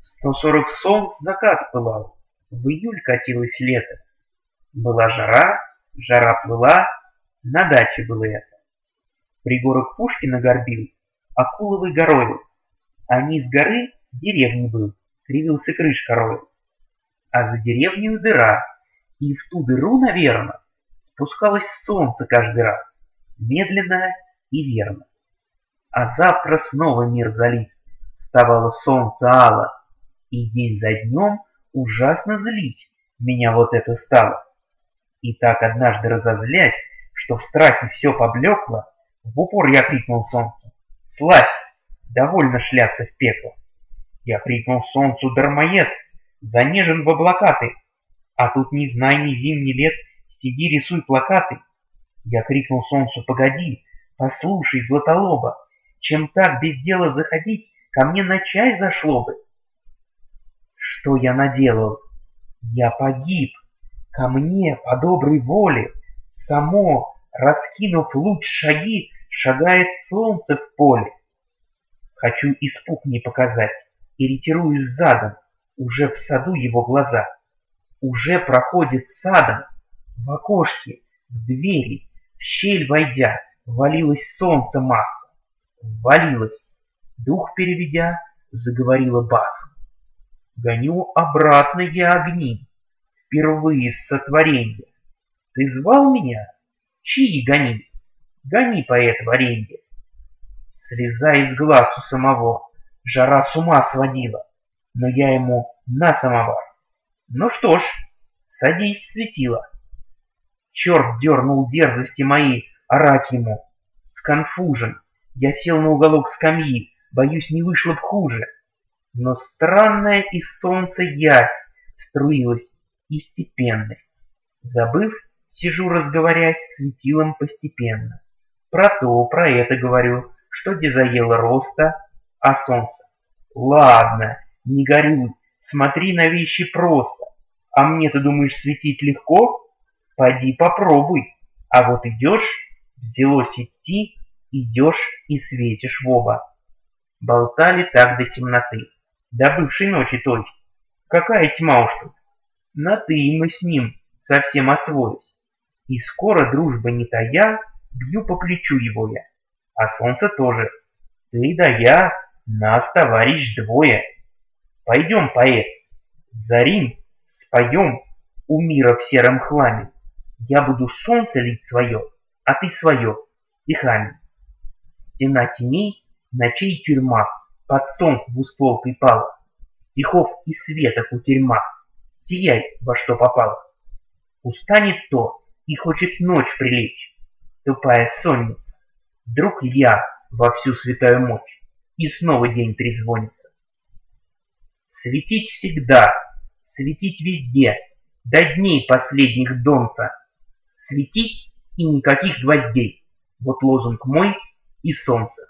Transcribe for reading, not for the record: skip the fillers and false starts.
140 солнц закат пылал, в июль катилось лето. Была жара, жара плыла, на даче было это. Пригорок Пушкина горбил, Акуловой горою, а низ горы деревни был, кривился крыш корою. А за деревнею дыра, и в ту дыру, наверно, спускалось солнце каждый раз, медленно и верно. А завтра снова мир залит, вставало солнце ало, и день за днем ужасно злить меня вот это стало. И так однажды разозлясь, что в страхе все поблекло, в упор я крикнул солнцу: «Слазь! Довольно шляться в пекло!» Я крикнул солнцу: «Дармоед! Занежен в облака ты! А тут ни знай ни зим, ни лет, сиди рисуй плакаты!» Я крикнул солнцу: «Погоди! Послушай, златолоба! Чем так без дела заходить, ко мне на чай зашло бы!» Что я наделал? Я погиб. Ко мне по доброй воле, само, раскинув луч шаги, шагает солнце в поле. Хочу испуг не показать, и ретируюсь задом, уже в саду его глаза. Уже проходит садом, в окошке, в двери, в щель войдя, валилось солнце масса. Ввалилось, дух переведя, заговорила басом. Гоню обратно я огни, впервые с сотворенья. Ты звал меня? Чьи гони? Гони, поэт, варенье. Слеза из глаз у самого, жара с ума сводила, но я ему на самовар. Ну что ж, садись, светило. Черт дернул дерзости мои, орать ему. Сконфужен, я сел на уголок скамьи, боюсь, не вышло б хуже. Но странная из солнца ясь струилась и степенность. Забыв, сижу, разговорясь, светилом постепенно. Про то, про это говорю, что где заело роста, а солнце. Ладно, не горюй, смотри на вещи просто. А мне, ты думаешь, светить легко? Пойди попробуй. А вот идешь, взялось идти, идешь и светишь в оба. Болтали так до темноты, до бывшей ночи той. Какая тьма уж тут. На «ты» мы с ним совсем освоились. И скоро, дружба не тая, бью по плечу его я. А солнце тоже. Ты да я, нас, товарищ, двое. Пойдем, поэт, зарим, споем у мира в сером хламе. Я буду солнце лить свое, а ты свое, стихами. Стена теней, ночей тюрьма, под солнц двуствол припала. Стихов и света кутерьма, сияй во что попало. Устанет то и хочет ночь прилечь, тупая сонница. Вдруг я во всю святую мощь, и снова день трезвонится. Светить всегда, светить везде, до дней последних донца. Светить и никаких гвоздей, вот лозунг мой и солнце.